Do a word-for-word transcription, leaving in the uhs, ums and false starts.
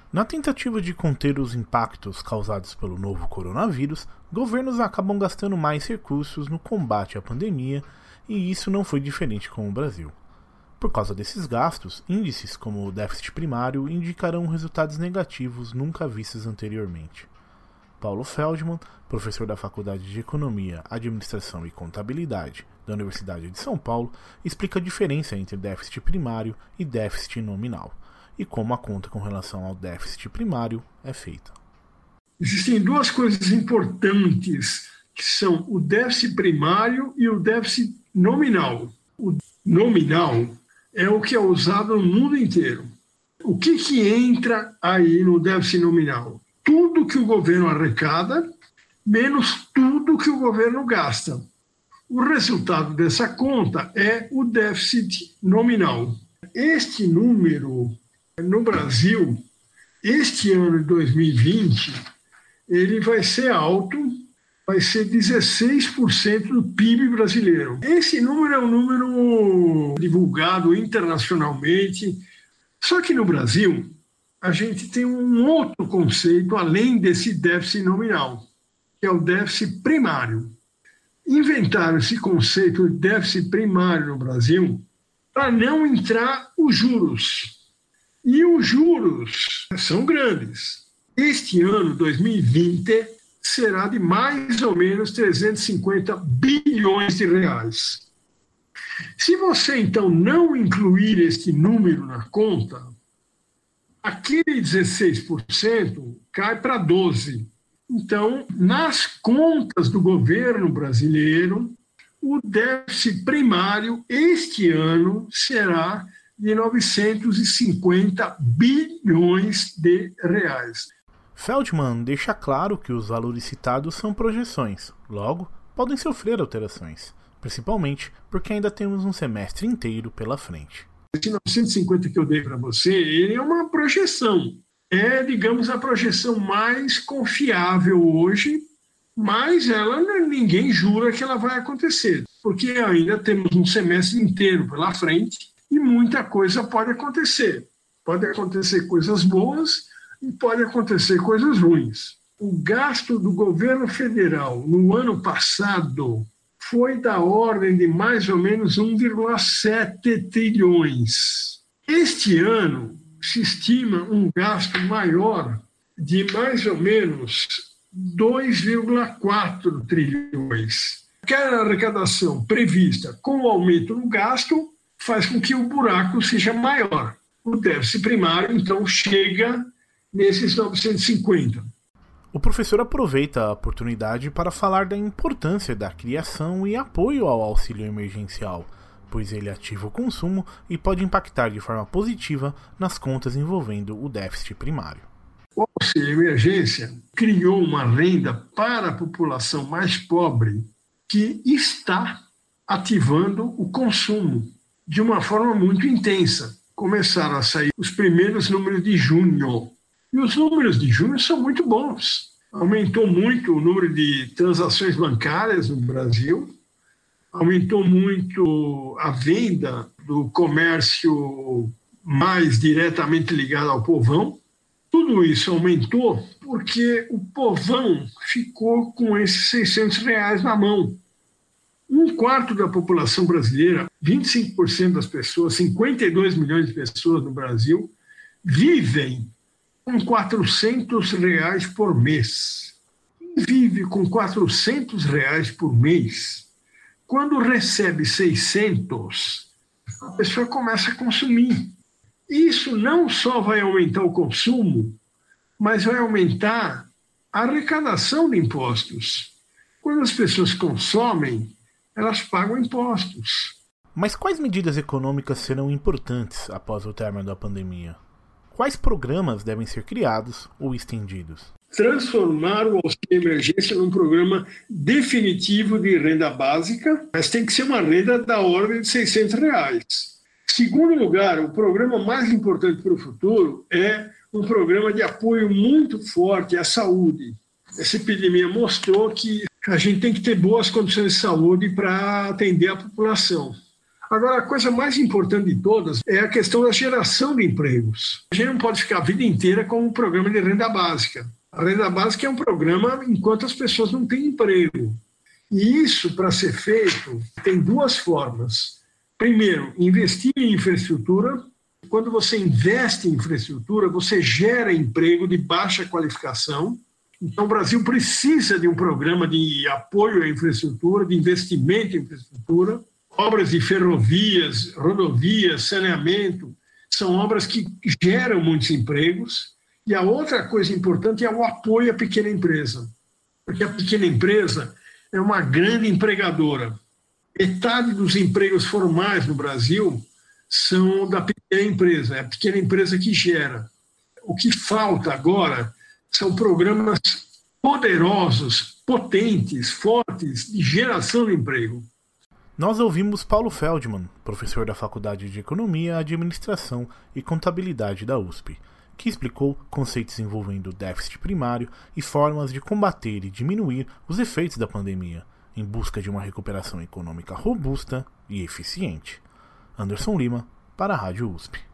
Na tentativa de conter os impactos causados pelo novo coronavírus, governos acabam gastando mais recursos no combate à pandemia, e isso não foi diferente com o Brasil. Por causa desses gastos, índices como o déficit primário indicarão resultados negativos nunca vistos anteriormente. Paulo Feldman, professor da Faculdade de Economia, Administração e Contabilidade da Universidade de São Paulo, explica a diferença entre déficit primário e déficit nominal, e como a conta com relação ao déficit primário é feita. Existem duas coisas importantes, que são o déficit primário e o déficit nominal. O nominal é o que é usado no mundo inteiro. O que, que entra aí no déficit nominal? Tudo que o governo arrecada, menos tudo que o governo gasta. O resultado dessa conta é o déficit nominal. Este número, no Brasil, este ano de dois mil e vinte, ele vai ser alto, vai ser dezesseis por cento do P I B brasileiro. Esse número é um número divulgado internacionalmente, só que no Brasil a gente tem um outro conceito além desse déficit nominal, que é o déficit primário. Inventaram esse conceito de déficit primário no Brasil para não entrar os juros. E os juros são grandes. Este ano, dois mil e vinte, será de mais ou menos trezentos e cinquenta bilhões de reais. Se você, então, não incluir este número na conta, aquele dezesseis por cento cai para doze por cento. Então, nas contas do governo brasileiro, o déficit primário este ano será de novecentos e cinquenta bilhões de reais. Feldman deixa claro que os valores citados são projeções, logo, podem sofrer alterações, principalmente porque ainda temos um semestre inteiro pela frente. Esse novecentos e cinquenta que eu dei para você, ele é uma projeção. É, digamos, a projeção mais confiável hoje, mas ela, ninguém jura que ela vai acontecer, porque ainda temos um semestre inteiro pela frente e muita coisa pode acontecer. Pode acontecer coisas boas e pode acontecer coisas ruins. O gasto do governo federal no ano passado foi da ordem de mais ou menos um vírgula sete trilhões. Este ano se estima um gasto maior de mais ou menos dois vírgula quatro trilhões. Aquela arrecadação prevista com o aumento no gasto faz com que o buraco seja maior. O déficit primário, então, chega nesses novecentos e cinquenta. O professor aproveita a oportunidade para falar da importância da criação e apoio ao auxílio emergencial, pois ele ativa o consumo e pode impactar de forma positiva nas contas envolvendo o déficit primário. O auxílio emergência criou uma renda para a população mais pobre que está ativando o consumo de uma forma muito intensa. Começaram a sair os primeiros números de junho. E os números de junho são muito bons. Aumentou muito o número de transações bancárias no Brasil, aumentou muito a venda do comércio mais diretamente ligado ao povão. Tudo isso aumentou porque o povão ficou com esses seiscentos reais na mão. Um quarto da população brasileira, vinte e cinco por cento das pessoas, cinquenta e dois milhões de pessoas no Brasil, vivem com quatrocentos reais por mês. Quem vive com quatrocentos reais por mês, quando recebe seiscentos, a pessoa começa a consumir. Isso não só vai aumentar o consumo, mas vai aumentar a arrecadação de impostos. Quando as pessoas consomem, elas pagam impostos. Mas quais medidas econômicas serão importantes após o término da pandemia? Quais programas devem ser criados ou estendidos? Transformar o auxílio emergência num programa definitivo de renda básica, mas tem que ser uma renda da ordem de seiscentos reais. Segundo lugar, o programa mais importante para o futuro é um programa de apoio muito forte à saúde. Essa epidemia mostrou que a gente tem que ter boas condições de saúde para atender a população. Agora, a coisa mais importante de todas é a questão da geração de empregos. A gente não pode ficar a vida inteira com um programa de renda básica. A renda básica é um programa enquanto as pessoas não têm emprego. E isso, para ser feito, tem duas formas. Primeiro, investir em infraestrutura. Quando você investe em infraestrutura, você gera emprego de baixa qualificação. Então, o Brasil precisa de um programa de apoio à infraestrutura, de investimento em infraestrutura. Obras de ferrovias, rodovias, saneamento, são obras que geram muitos empregos. E a outra coisa importante é o apoio à pequena empresa. Porque a pequena empresa é uma grande empregadora. Metade dos empregos formais no Brasil são da pequena empresa, é a pequena empresa que gera. O que falta agora são programas poderosos, potentes, fortes, de geração de emprego. Nós ouvimos Paulo Feldman, professor da Faculdade de Economia, Administração e Contabilidade da U S P, que explicou conceitos envolvendo déficit primário e formas de combater e diminuir os efeitos da pandemia, em busca de uma recuperação econômica robusta e eficiente. Anderson Lima, para a Rádio U S P.